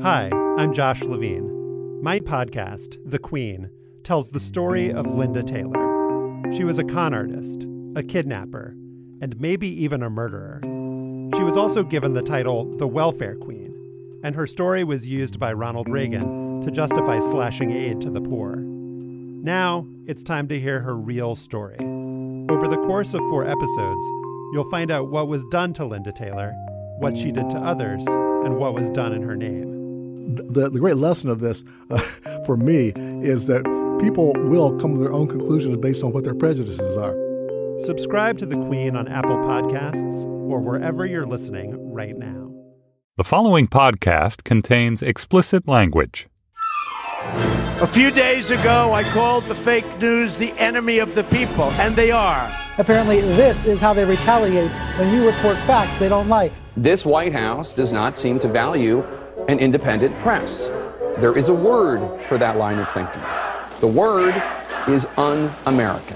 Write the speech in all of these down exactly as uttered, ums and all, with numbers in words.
Hi, I'm Josh Levine. My podcast, The Queen, tells the story of Linda Taylor. She was a con artist, a kidnapper, and maybe even a murderer. She was also given the title the Welfare Queen, and her story was used by Ronald Reagan to justify slashing aid to the poor. Now, it's time to hear her real story. Over the course of four episodes, you'll find out what was done to Linda Taylor, what she did to others, and what was done in her name. The, the great lesson of this, uh, for me, is that people will come to their own conclusions based on what their prejudices are. Subscribe to The Queen on Apple Podcasts or wherever you're listening right now. The following podcast contains explicit language. A few days ago, I called the fake news the enemy of the people, and they are. Apparently, this is how they retaliate when you report facts they don't like. This White House does not seem to value an independent press. There is a word for that line of thinking. The word is un-American.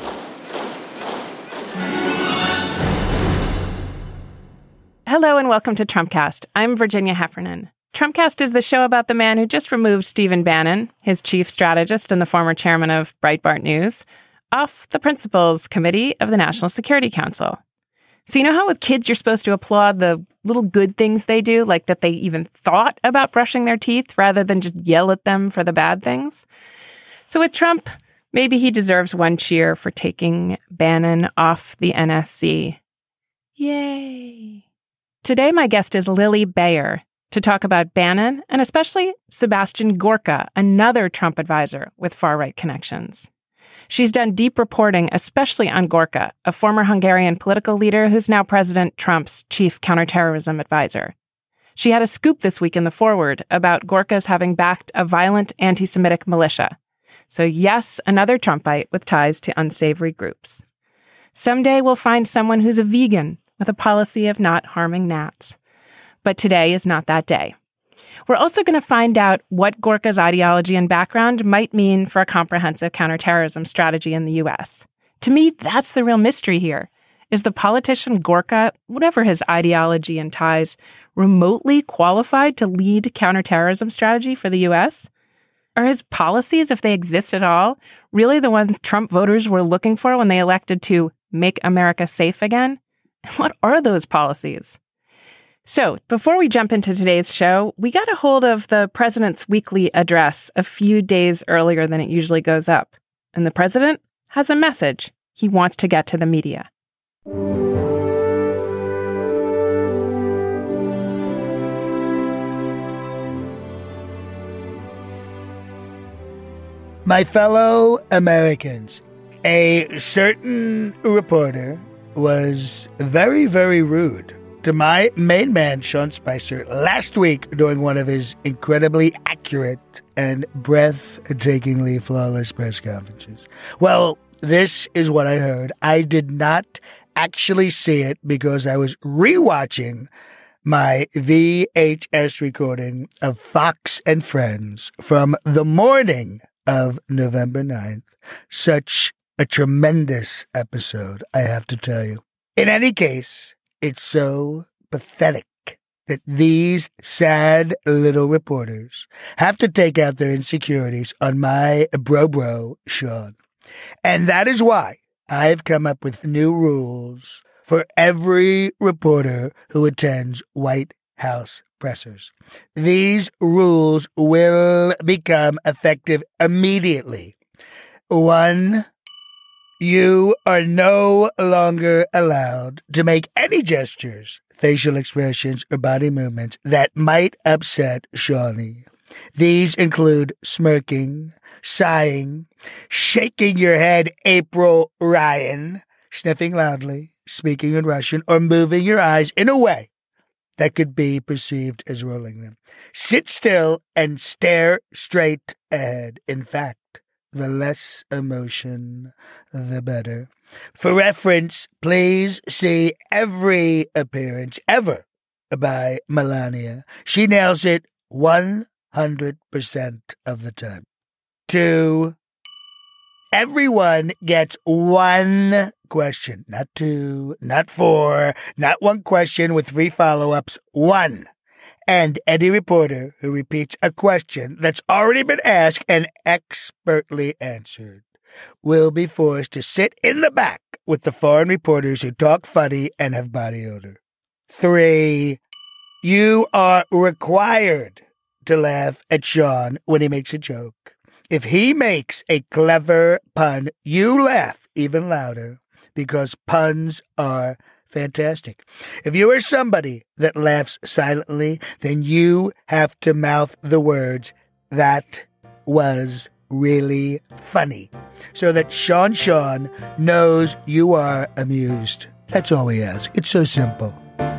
Hello and welcome to Trumpcast. I'm Virginia Heffernan. Trumpcast is the show about the man who just removed Stephen Bannon, his chief strategist and the former chairman of Breitbart News, off the Principals Committee of the National Security Council. So you know how with kids you're supposed to applaud the little good things they do, like that they even thought about brushing their teeth rather than just yell at them for the bad things? So with Trump, maybe he deserves one cheer for taking Bannon off the N S C. Yay! Today my guest is Lily Bayer to talk about Bannon and especially Sebastian Gorka, another Trump advisor with far-right connections. She's done deep reporting, especially on Gorka, a former Hungarian political leader who's now President Trump's chief counterterrorism advisor. She had a scoop this week in The Forward about Gorka's having backed a violent anti-Semitic militia. So yes, another Trumpite with ties to unsavory groups. Someday we'll find someone who's a vegan with a policy of not harming gnats. But today is not that day. We're also going to find out what Gorka's ideology and background might mean for a comprehensive counterterrorism strategy in the U S. To me, that's the real mystery here. Is the politician Gorka, whatever his ideology and ties, remotely qualified to lead counterterrorism strategy for the U S? Are his policies, if they exist at all, really the ones Trump voters were looking for when they elected to make America safe again? What are those policies? So, before we jump into today's show, we got a hold of the president's weekly address a few days earlier than it usually goes up. And the president has a message he wants to get to the media. My fellow Americans, a certain reporter was very, very rude to my main man, Sean Spicer, last week during one of his incredibly accurate and breathtakingly flawless press conferences. Well, this is what I heard. I did not actually see it because I was rewatching my V H S recording of Fox and Friends from the morning of November ninth. Such a tremendous episode, I have to tell you. In any case, it's so pathetic that these sad little reporters have to take out their insecurities on my bro-bro, Sean. And that is why I've come up with new rules for every reporter who attends White House pressers. These rules will become effective immediately. One, you are no longer allowed to make any gestures, facial expressions, or body movements that might upset Shawnee. These include smirking, sighing, shaking your head, April Ryan, sniffing loudly, speaking in Russian, or moving your eyes in a way that could be perceived as rolling them. Sit still and stare straight ahead. In fact, the less emotion, the better. For reference, please see every appearance ever by Melania. She nails it one hundred percent of the time. Two, everyone gets one question, not two, not four, not one question with three follow-ups, one. And any reporter who repeats a question that's already been asked and expertly answered will be forced to sit in the back with the foreign reporters who talk funny and have body odor. Three, you are required to laugh at Sean when he makes a joke. If he makes a clever pun, you laugh even louder because puns are fantastic. If you are somebody that laughs silently, then you have to mouth the words, "That was really funny," so that Sean Sean knows you are amused. That's all we ask. It's so simple.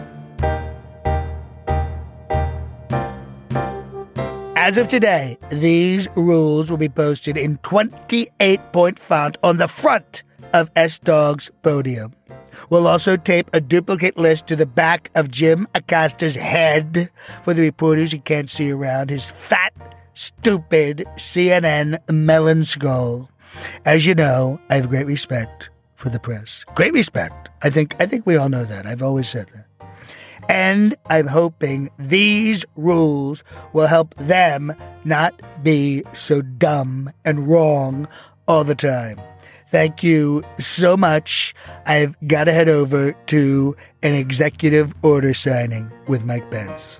As of today, these rules will be posted in twenty-eight point font on the front of S-Dog's podium. We'll also tape a duplicate list to the back of Jim Acosta's head for the reporters who can't see around his fat, stupid C N N melon skull. As you know, I have great respect for the press. Great respect. I think I think we all know that. I've always said that. And I'm hoping these rules will help them not be so dumb and wrong all the time. Thank you so much. I've got to head over to an executive order signing with Mike Pence.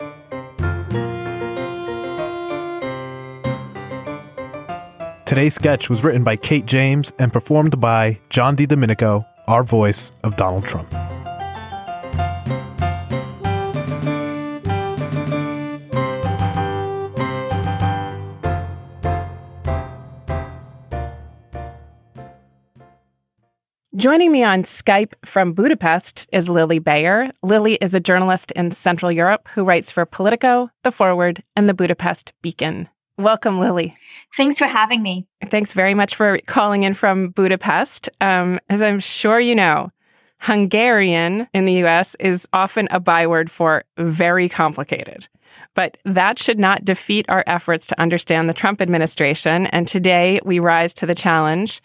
Today's sketch was written by Kate James and performed by John DiDomenico, our voice of Donald Trump. Joining me on Skype from Budapest is Lily Bayer. Lily is a journalist in Central Europe who writes for Politico, The Forward, and the Budapest Beacon. Welcome, Lily. Thanks for having me. Thanks very much for calling in from Budapest. Um, as I'm sure you know, Hungarian in the U S is often a byword for very complicated. But that should not defeat our efforts to understand the Trump administration. And today we rise to the challenge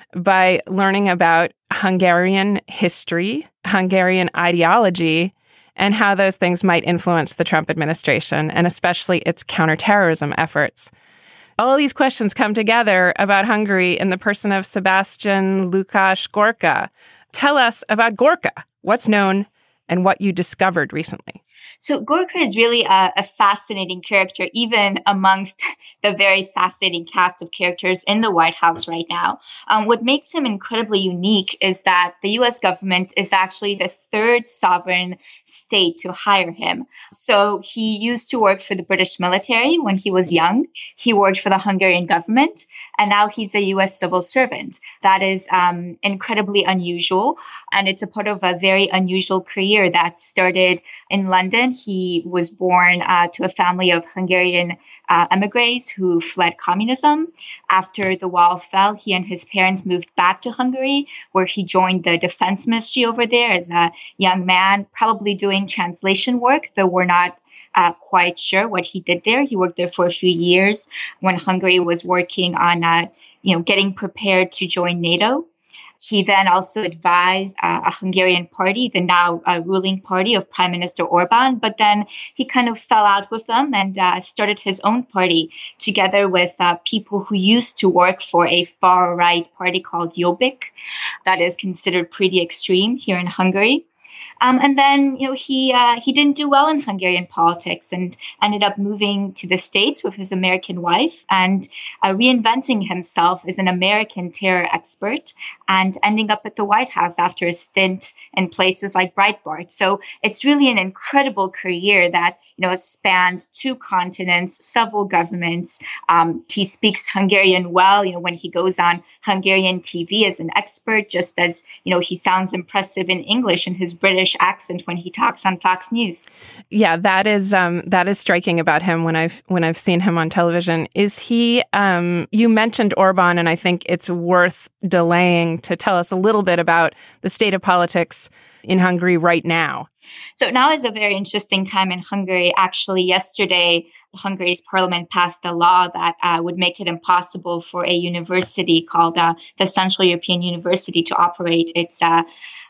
by learning about Hungarian history, Hungarian ideology, and how those things might influence the Trump administration, and especially its counterterrorism efforts. All these questions come together about Hungary in the person of Sebastian Lukács Gorka. Tell us about Gorka, what's known, and what you discovered recently. So Gorka is really a, a fascinating character, even amongst the very fascinating cast of characters in the White House right now. Um, what makes him incredibly unique is that the U S government is actually the third sovereign state to hire him. So he used to work for the British military when he was young. He worked for the Hungarian government, and now he's a U S civil servant. That is um, incredibly unusual, and it's a part of a very unusual career that started in London. He was born uh, to a family of Hungarian uh, emigres who fled communism. After the wall fell, he and his parents moved back to Hungary, where he joined the defense ministry over there as a young man, probably doing translation work, though we're not uh, quite sure what he did there. He worked there for a few years when Hungary was working on, uh, you know, getting prepared to join NATO. He then also advised uh, a Hungarian party, the now uh, ruling party of Prime Minister Orban, but then he kind of fell out with them and uh, started his own party together with uh, people who used to work for a far-right party called Jobbik that is considered pretty extreme here in Hungary. Um, and then, you know, he uh, he didn't do well in Hungarian politics and ended up moving to the States with his American wife and uh, reinventing himself as an American terror expert and ending up at the White House after a stint in places like Breitbart. So it's really an incredible career that, you know, has spanned two continents, several governments. Um, he speaks Hungarian well, you know, when he goes on Hungarian T V as an expert, just as, you know, he sounds impressive in English in his British accent when he talks on Fox News. Yeah, that is um, that is striking about him when I've when I've seen him on television. Is he? Um, you mentioned Orban, and I think it's worth delaying to tell us a little bit about the state of politics in Hungary right now. So now is a very interesting time in Hungary. Actually, yesterday, Hungary's parliament passed a law that uh, would make it impossible for a university called uh, the Central European University to operate its uh,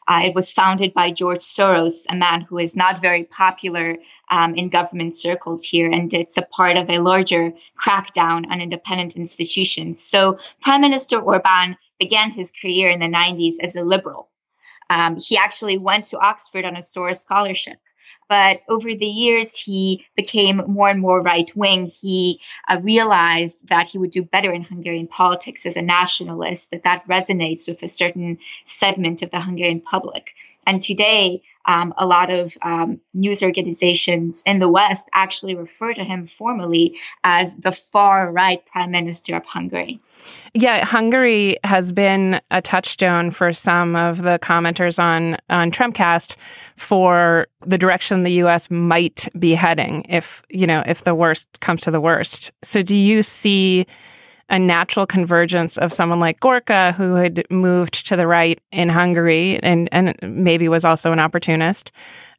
Uh, it was founded by George Soros, a man who is not very popular um, in government circles here, and it's a part of a larger crackdown on independent institutions. So Prime Minister Orban began his career in the nineties as a liberal. Um, he actually went to Oxford on a Soros scholarship. But over the years, he became more and more right-wing. He uh, realized that he would do better in Hungarian politics as a nationalist, that that resonates with a certain segment of the Hungarian public. And today, um, a lot of um, news organizations in the West actually refer to him formally as the far-right Prime Minister of Hungary. Yeah, Hungary has been a touchstone for some of the commenters on, on Trumpcast for the direction the U S might be heading if, you know, if the worst comes to the worst. So do you see a natural convergence of someone like Gorka, who had moved to the right in Hungary and, and maybe was also an opportunist,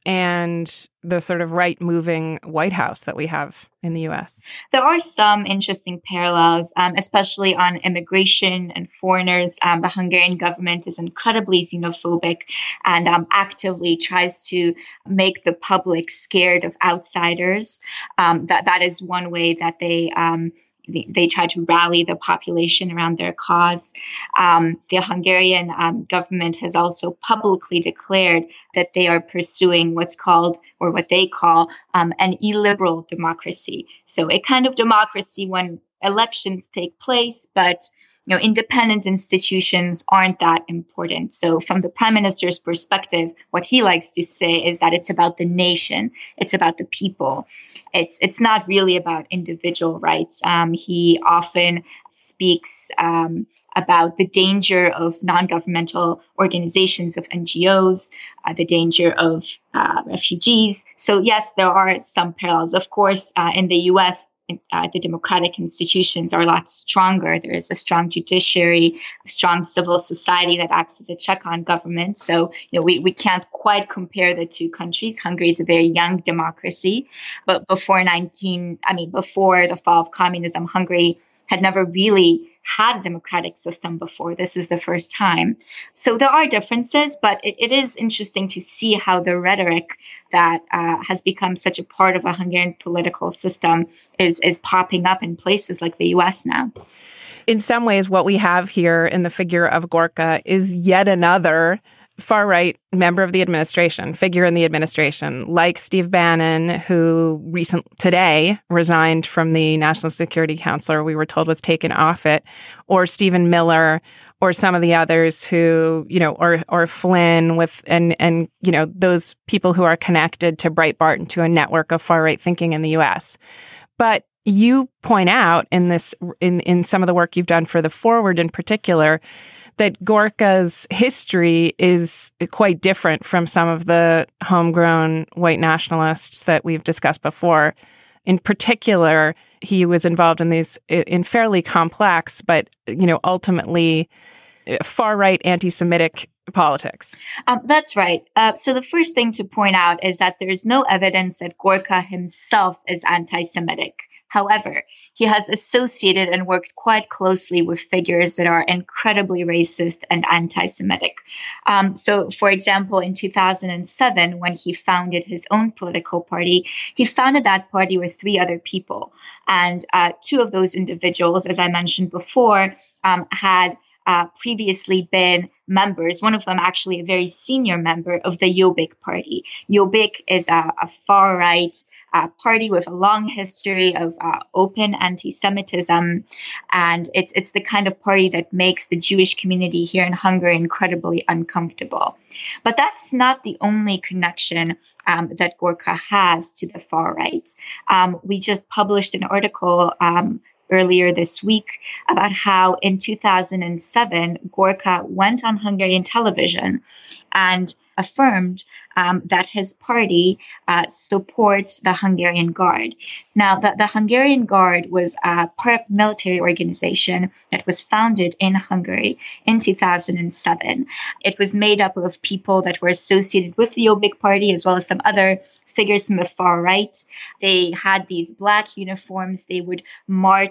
and the sort of right-moving White House that we have in the U S? There are some interesting parallels, um, especially on immigration and foreigners. Um, the Hungarian government is incredibly xenophobic and um, actively tries to make the public scared of outsiders. Um, that that is one way that they um, They, they try to rally the population around their cause. Um, the Hungarian um, government has also publicly declared that they are pursuing what's called, or what they call, um, an illiberal democracy. So a kind of democracy when elections take place, but you know, independent institutions aren't that important. So from the prime minister's perspective, what he likes to say is that it's about the nation. It's about the people. It's it's not really about individual rights. Um, he often speaks um, about the danger of non-governmental organizations, of N G Os, uh, the danger of uh, refugees. So yes, there are some parallels. Of course, uh, in the U S, Uh, the democratic institutions are a lot stronger. There is a strong judiciary, a strong civil society that acts as a check on government. So, you know, we, we can't quite compare the two countries. Hungary is a very young democracy, but before nineteen, I mean, before the fall of communism, Hungary had never really had a democratic system before. This is the first time. So there are differences, but it, it is interesting to see how the rhetoric that uh, has become such a part of a Hungarian political system is, is popping up in places like the U S now. In some ways, what we have here in the figure of Gorka is yet another far-right member of the administration, figure in the administration, like Steve Bannon, who recent today resigned from the National Security Council, or we were told was taken off it, or Stephen Miller, or some of the others who, you know, or or Flynn with, and, and you know, those people who are connected to Breitbart and to a network of far-right thinking in the U S. But you point out in this, in, in some of the work you've done for The Forward in particular, that Gorka's history is quite different from some of the homegrown white nationalists that we've discussed before. In particular, he was involved in these in fairly complex, but you know, ultimately far-right anti-Semitic politics. Um, that's right. Uh, so the first thing to point out is that there is no evidence that Gorka himself is anti-Semitic. However, he has associated and worked quite closely with figures that are incredibly racist and anti-Semitic. Um, so, for example, in two thousand seven, when he founded his own political party, he founded that party with three other people. And uh, two of those individuals, as I mentioned before, um, had uh, previously been members, one of them actually a very senior member of the Jobbik party. Jobbik is a, a far-right Uh, party with a long history of uh, open anti-Semitism, and it's it's the kind of party that makes the Jewish community here in Hungary incredibly uncomfortable. But that's not the only connection um, that Gorka has to the far right. Um, we just published an article um, earlier this week about how in two thousand seven, Gorka went on Hungarian television and affirmed um, that his party uh, supports the Hungarian Guard. Now, the, the Hungarian Guard was a paramilitary organization that was founded in Hungary in two thousand seven. It was made up of people that were associated with the Jobbik party as well as some other figures from the far right. They had these black uniforms. They would march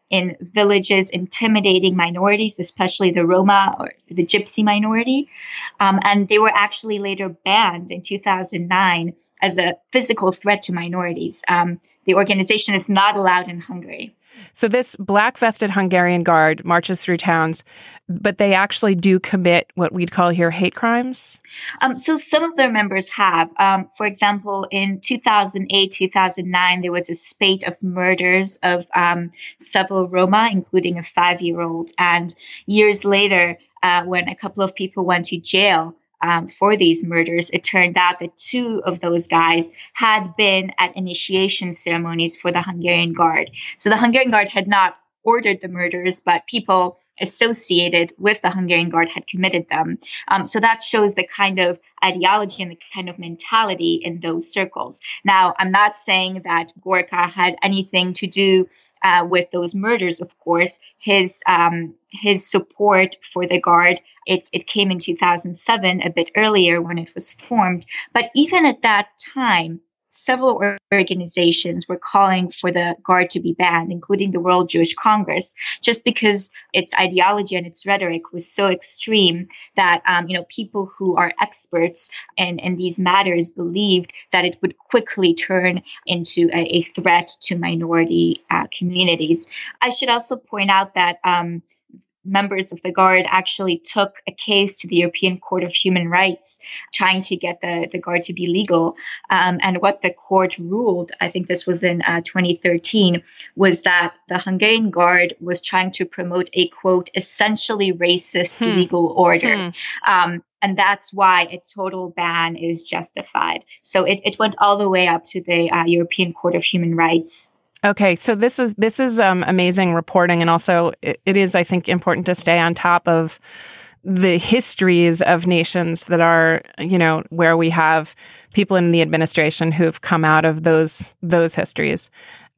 in villages, intimidating minorities, especially the Roma or the Gypsy minority. Um, and they were actually later banned in two thousand nine as a physical threat to minorities. Um, the organization is not allowed in Hungary. So this black-vested Hungarian Guard marches through towns, but they actually do commit what we'd call here hate crimes? Um, so some of their members have. Um, for example, in two thousand eight, two thousand nine, there was a spate of murders of um, several Roma, including a five-year-old. And years later, uh, when a couple of people went to jail, Um, for these murders, it turned out that two of those guys had been at initiation ceremonies for the Hungarian Guard. So the Hungarian Guard had not ordered the murders, but people associated with the Hungarian Guard had committed them. Um, so that shows the kind of ideology and the kind of mentality in those circles. Now, I'm not saying that Gorka had anything to do uh, with those murders, of course. His um, his support for the Guard, it, it came in two thousand seven, a bit earlier when it was formed. But even at that time, several organizations were calling for the Guard to be banned, including the World Jewish Congress, just because its ideology and its rhetoric was so extreme that um, you know people who are experts in, in these matters believed that it would quickly turn into a, a threat to minority uh, communities. I should also point out that um, members of the Guard actually took a case to the European Court of Human Rights, trying to get the, the Guard to be legal. Um, and what the court ruled, I think this was in uh, twenty thirteen, was that the Hungarian Guard was trying to promote a, quote, essentially racist hmm. legal order. Hmm. Um, and that's why a total ban is justified. So it, it went all the way up to the uh, European Court of Human Rights. Okay, so this is this is um, amazing reporting, and also it, it is, I think, important to stay on top of the histories of nations that are, you know, where we have people in the administration who've come out of those those histories.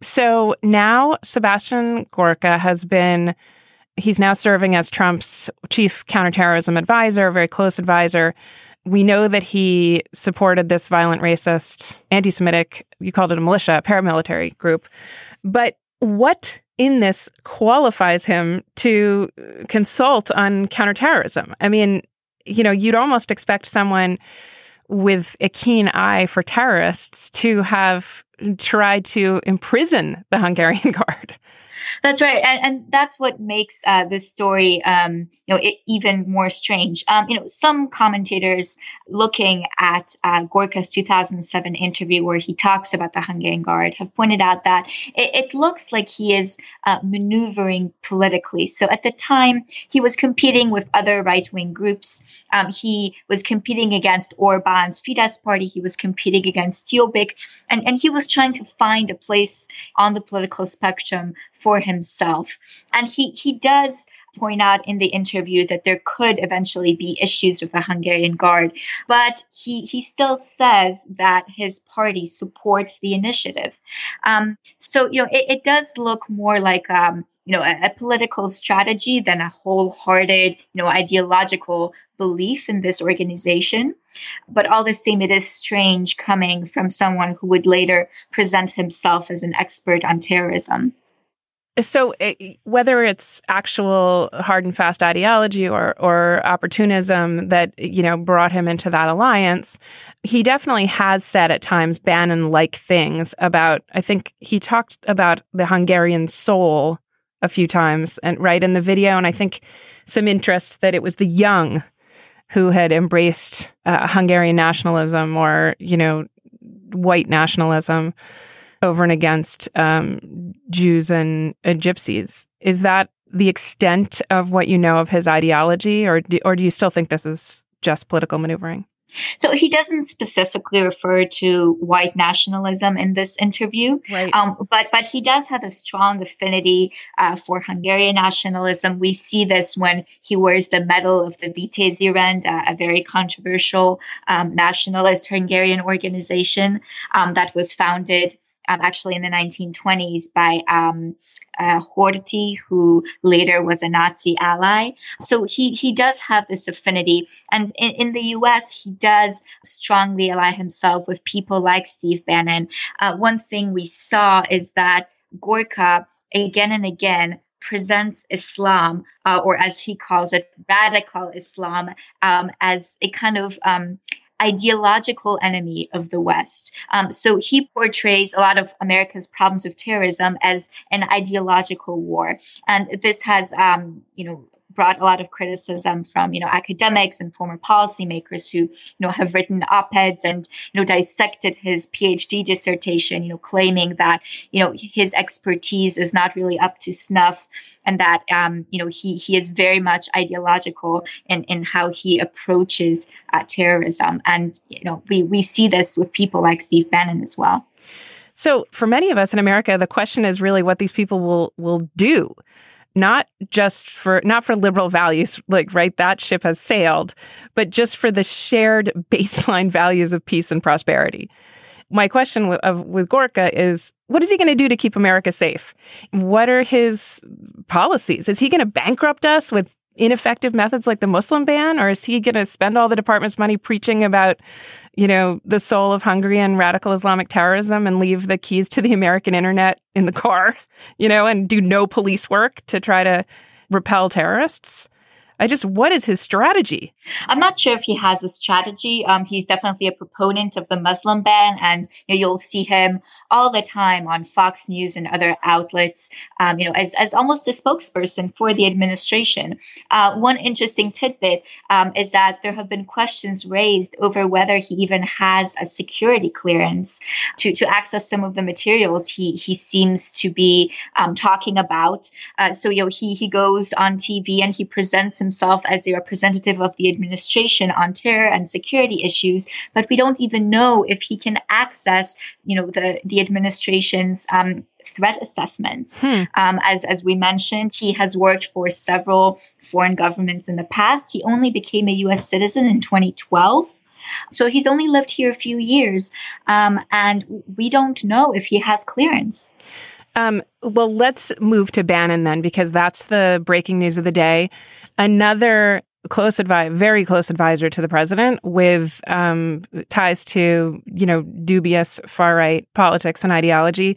So now Sebastian Gorka has been, he's now serving as Trump's chief counterterrorism advisor, very close advisor. We know that he supported this violent, racist, anti-Semitic, you called it a militia, paramilitary group. But what in this qualifies him to consult on counterterrorism? I mean, you know, you'd almost expect someone with a keen eye for terrorists to have tried to imprison the Hungarian Guard. That's right, and, and that's what makes uh, this story, um, you know, it even more strange. Um, you know, some commentators looking at uh, Gorka's two thousand seven interview, where he talks about the Hungarian Guard, have pointed out that it, it looks like he is uh, maneuvering politically. So at the time, he was competing with other right-wing groups. Um, he was competing against Orbán's Fidesz party. He was competing against Jobbik, and and he was trying to find a place on the political spectrum for himself. And he, he does point out in the interview that there could eventually be issues with the Hungarian Guard, but he, he still says that his party supports the initiative. Um, so, you know, it, it does look more like, um, you know, a, a political strategy than a wholehearted, you know, ideological belief in this organization. But all the same, it is strange coming from someone who would later present himself as an expert on terrorism. So it, whether it's actual hard and fast ideology or or opportunism that, you know, brought him into that alliance, he definitely has said at times Bannon-like things about, I think he talked about the Hungarian soul a few times, and right in the video, and I think some interest that it was the young who had embraced uh, Hungarian nationalism or, you know, white nationalism over and against um, Jews and uh, Gypsies. Is that the extent of what you know of his ideology, or do, or do you still think this is just political maneuvering? So he doesn't specifically refer to white nationalism in this interview, right. um, but but he does have a strong affinity uh, for Hungarian nationalism. We see this when he wears the medal of the Vitézi Rend, uh, a very controversial um, nationalist Hungarian organization um, that was founded Um, actually in the nineteen twenties by um, uh, Horthy, who later was a Nazi ally. So he, he does have this affinity. And in, in the U S, he does strongly ally himself with people like Steve Bannon. Uh, one thing we saw is that Gorka again and again presents Islam, uh, or as he calls it, radical Islam, um, as a kind of um, ideological enemy of the West. Um, so he portrays a lot of America's problems of terrorism as an ideological war. And this has, um, you know, brought a lot of criticism from, you know, academics and former policymakers who, you know, have written op-eds and, you know, dissected his PhD dissertation, you know, claiming that, you know, his expertise is not really up to snuff and that, um, you know, he he is very much ideological in, in how he approaches uh, terrorism. And, you know, we, we see this with people like Steve Bannon as well. So for many of us in America, the question is really what these people will will do. Not just for, not for liberal values, like, right, that ship has sailed, but just for the shared baseline values of peace and prosperity. My question w- of, with Gorka is, what is he going to do to keep America safe? What are his policies? Is he going to bankrupt us with ineffective methods like the Muslim ban? Or is he going to spend all the department's money preaching about, you know, the soul of Hungary and radical Islamic terrorism and leave the keys to the American internet in the car, you know, and do no police work to try to repel terrorists? I just, what is his strategy? I'm not sure if he has a strategy. Um, he's definitely a proponent of the Muslim ban, and you know, you'll see him all the time on Fox News and other outlets, um, you know, as, as almost a spokesperson for the administration. Uh, one interesting tidbit um, is that there have been questions raised over whether he even has a security clearance to, to access some of the materials he he seems to be um, talking about. Uh, so, you know, he he goes on T V and he presents himself as a representative of the administration on terror and security issues, but we don't even know if he can access, you know, the the administration's um, threat assessments. Hmm. Um, as as we mentioned, he has worked for several foreign governments in the past. He only became a U S citizen in twenty twelve. So he's only lived here a few years, um, and we don't know if he has clearance. Um, well, let's move to Bannon then, because that's the breaking news of the day. Another close advisor, very close advisor to the president with um, ties to, you know, dubious far-right politics and ideology.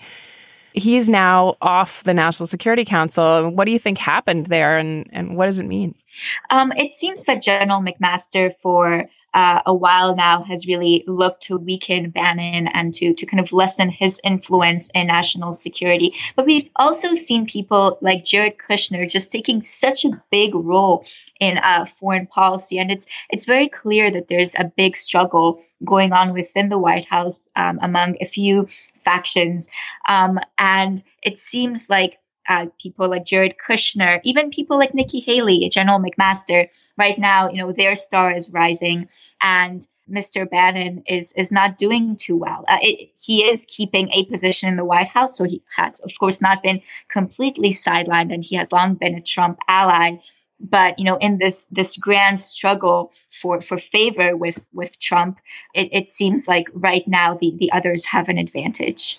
He is now off the National Security Council. What do you think happened there, and, and what does it mean? Um, it seems that General McMaster for Uh, a while now has really looked to weaken Bannon and to to kind of lessen his influence in national security. But we've also seen people like Jared Kushner just taking such a big role in uh, foreign policy. And it's it's very clear that there's a big struggle going on within the White House um, among a few factions. Um, and it seems like Uh, people like Jared Kushner, even people like Nikki Haley, General McMaster, right now, you know, their star is rising, and Mister Bannon is is not doing too well. Uh, it, he is keeping a position in the White House, so he has, of course, not been completely sidelined, and he has long been a Trump ally. But, you know, in this this grand struggle for, for favor with with Trump, it, it seems like right now the, the others have an advantage.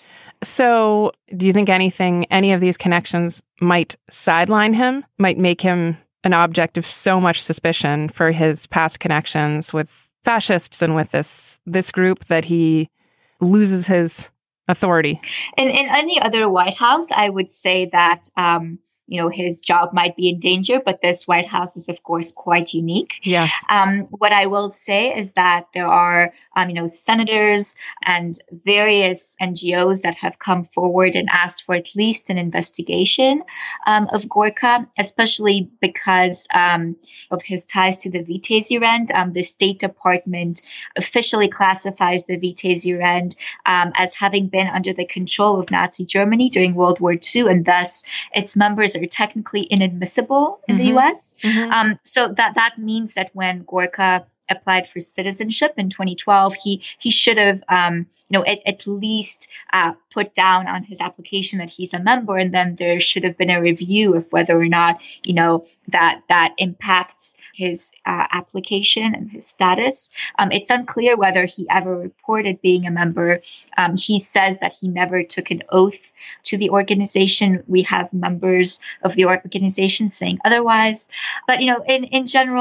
So do you think anything, any of these connections might sideline him, might make him an object of so much suspicion for his past connections with fascists and with this this group that he loses his authority? In, in any other White House, I would say that um, you know, his job might be in danger, but this White House is, of course, quite unique. Yes. Um, what I will say is that there are, um, you know, senators and various N G Os that have come forward and asked for at least an investigation um, of Gorka, especially because um, of his ties to the Vitezirend. Um, the State Department officially classifies the Vitezirend um, as having been under the control of Nazi Germany during World War Two, and thus its members are technically inadmissible in mm-hmm. the U S. Mm-hmm. Um, so that that means that when Gorka applied for citizenship in twenty twelve, he he should have, um, you know, at, at least uh, put down on his application that he's a member, and then there should have been a review of whether or not, you know, that that impacts his uh, application and his status. Um, it's unclear whether he ever reported being a member. Um, he says that he never took an oath to the organization. We have members of the organization saying otherwise. But, you know, in, in general,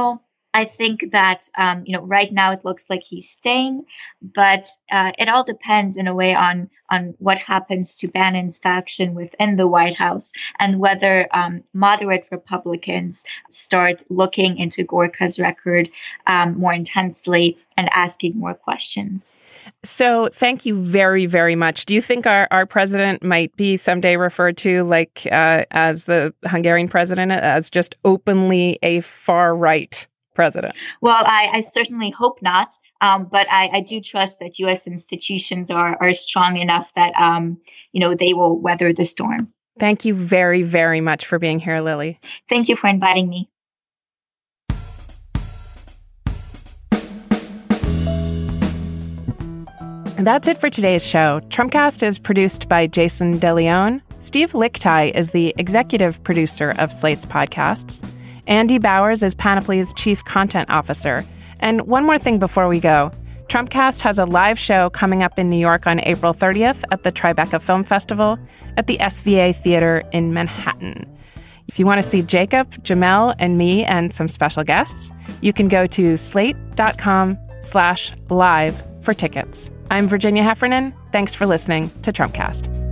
I think that, um, you know, right now it looks like he's staying, but uh, it all depends in a way on on what happens to Bannon's faction within the White House and whether um, moderate Republicans start looking into Gorka's record um, more intensely and asking more questions. So thank you very, very much. Do you think our, our president might be someday referred to, like uh, as the Hungarian president, as just openly a far-right president? Well, I, I certainly hope not. Um, but I, I do trust that U S institutions are, are strong enough that, um, you know, they will weather the storm. Thank you very, very much for being here, Lily. Thank you for inviting me. And that's it for today's show. Trumpcast is produced by Jason DeLeon. Steve Lickteig is the executive producer of Slate's podcasts. Andy Bowers is Panoply's chief content officer. And one more thing before we go. Trumpcast has a live show coming up in New York on April thirtieth at the Tribeca Film Festival at the S V A Theater in Manhattan. If you want to see Jacob, Jamel, and me and some special guests, you can go to slate.com slash live for tickets. I'm Virginia Heffernan. Thanks for listening to Trumpcast.